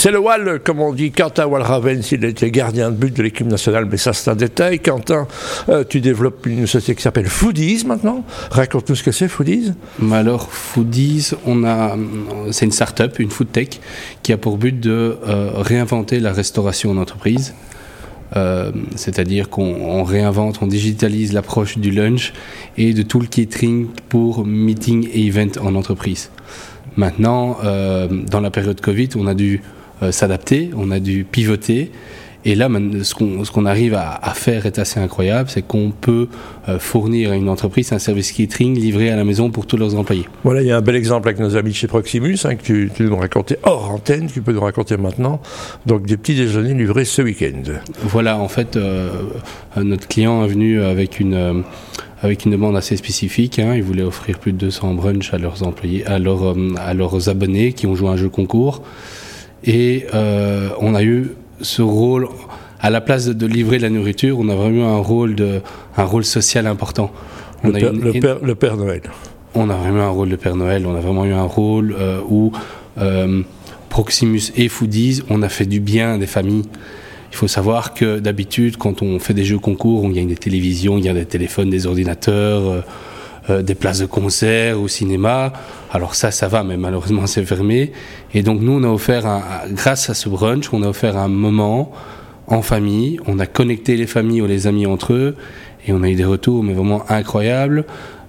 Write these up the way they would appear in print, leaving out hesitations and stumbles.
C'est le Wall, comme on dit, Quentin Walravens, il était gardien de but de l'équipe nationale, mais ça c'est un détail. Quentin, tu développes une société qui s'appelle Foodies maintenant. Raconte-nous ce que c'est Foodies. Alors Foodies, c'est une start-up, une food tech, qui a pour but de réinventer la restauration en entreprise. C'est-à-dire qu'on réinvente, on digitalise l'approche du lunch et de tout le catering pour meeting et event en entreprise. Maintenant, dans la période Covid, on a dû s'adapter, on a dû pivoter. Et là, ce qu'on arrive à faire est assez incroyable, c'est qu'on peut fournir à une entreprise un service catering livré à la maison pour tous leurs employés. Voilà, il y a un bel exemple avec nos amis de chez Proximus, que tu nous racontais hors antenne, tu peux nous raconter maintenant. Donc des petits déjeuners livrés ce week-end. Voilà, en fait, notre client est venu avec une demande assez spécifique. Il voulait offrir plus de 200 brunchs à leurs employés, à leurs abonnés qui ont joué à un jeu concours. Et on a eu ce rôle, à la place de livrer de la nourriture, on a vraiment un rôle social important. Le Père Noël. On a vraiment un rôle de Père Noël, on a vraiment eu un rôle où Proximus et Foodies, on a fait du bien à des familles. Il faut savoir que d'habitude, quand on fait des jeux concours, on gagne des télévisions, il y a des téléphones, des ordinateurs, des places de concert au cinéma. Alors ça va, mais malheureusement c'est fermé. Et donc nous, on a offert, grâce à ce brunch, on a offert un moment en famille. On a connecté les familles ou les amis entre eux, et on a eu des retours, mais vraiment incroyables.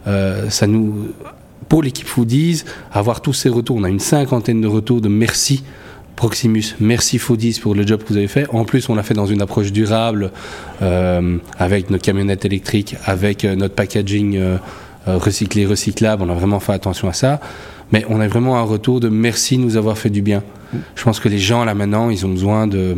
Pour l'équipe Foodies, avoir tous ces retours, on a une 50aine de retours de merci Proximus, merci Foodies pour le job que vous avez fait. En plus, on l'a fait dans une approche durable, avec nos camionnettes électriques, avec notre packaging recyclé, recyclable. On a vraiment fait attention à ça. Mais on a vraiment un retour de merci de nous avoir fait du bien. Je pense que les gens, là, maintenant, ils ont besoin de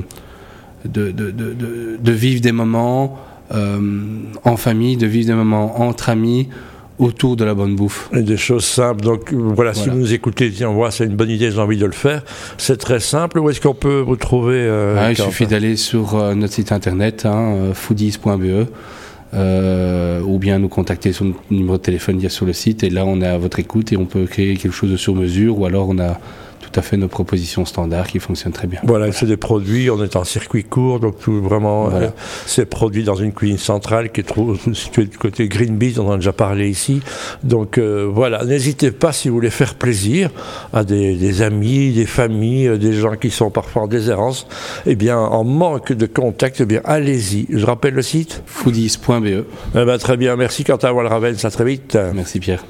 vivre des moments en famille, de vivre des moments entre amis, autour de la bonne bouffe. Et des choses simples. Donc voilà, si vous nous écoutez, tiens, voilà, c'est une bonne idée, j'ai envie de le faire. C'est très simple. Où est-ce qu'on peut vous trouver il suffit d'aller sur notre site internet, foodies.be, ou bien nous contacter sur notre numéro de téléphone qu'il y a sur le site. Et là, on est à votre écoute et on peut créer quelque chose de sur mesure, ou alors on a tout à fait nos propositions standards qui fonctionnent très bien. Voilà, c'est des produits, on est en circuit court, donc tout vraiment, c'est produit dans une cuisine centrale qui est située du côté Green Beat, on en a déjà parlé ici. Donc voilà, n'hésitez pas si vous voulez faire plaisir à des amis, des familles, des gens qui sont parfois en déshérence, eh bien en manque de contact, eh bien allez-y. Je rappelle le site foodies.be. Très bien, merci Quentin Walravens, à très vite. Merci Pierre.